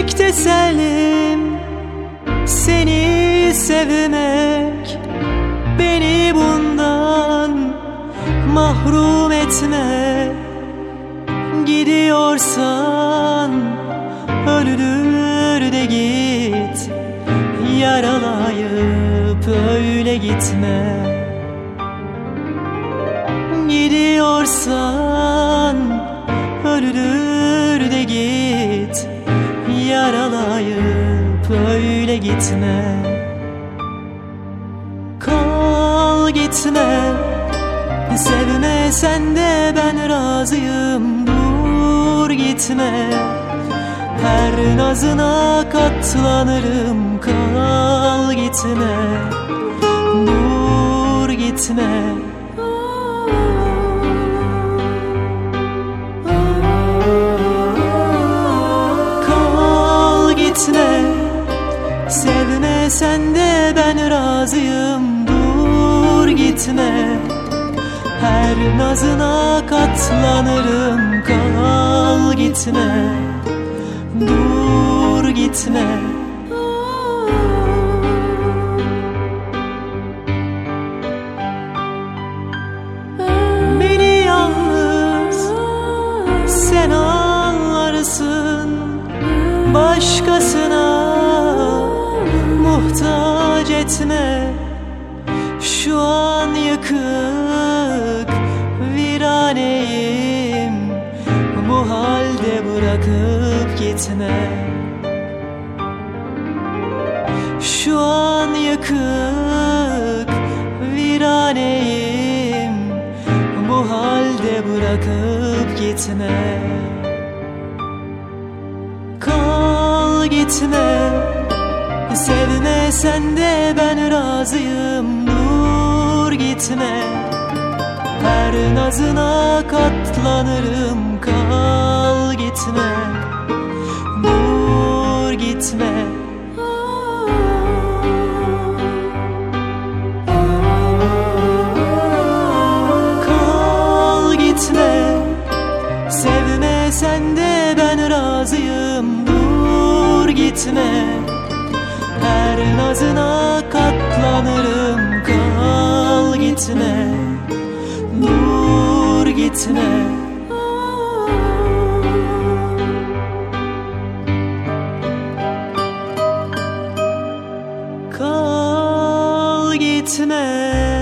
tek tesellim seni sevmek. Beni bundan mahrum etme. Gidiyorsan ölür de git, yaralayıp öyle gitme. Gidiyorsan ölür de git, yaralayıp öyle gitme. Kal gitme, sevme sen de ben razıyım. Dur gitme, her nazına katlanırım. Kal gitme, dur gitme. Kal gitme, sevme sen de ben razıyım. Dur gitme, her nazına katlanırım. Kal gitme, dur gitme. Beni yalnız sen anlarsın, başkasına muhtaç etme. Şu an yıkık viraneyim, bu halde bırakıp gitme. Şu an yıkık viraneyim, bu halde bırakıp gitme. Kal gitme, sevme sen de ben razıyım. Dur gitme, her nazına katlanırım. Kal gitme, dur gitme. Kal gitme, sevme sen de ben razıyım. Dur gitme, her nazına katlanırım. Kal gitme, dur gitme. Kal gitme.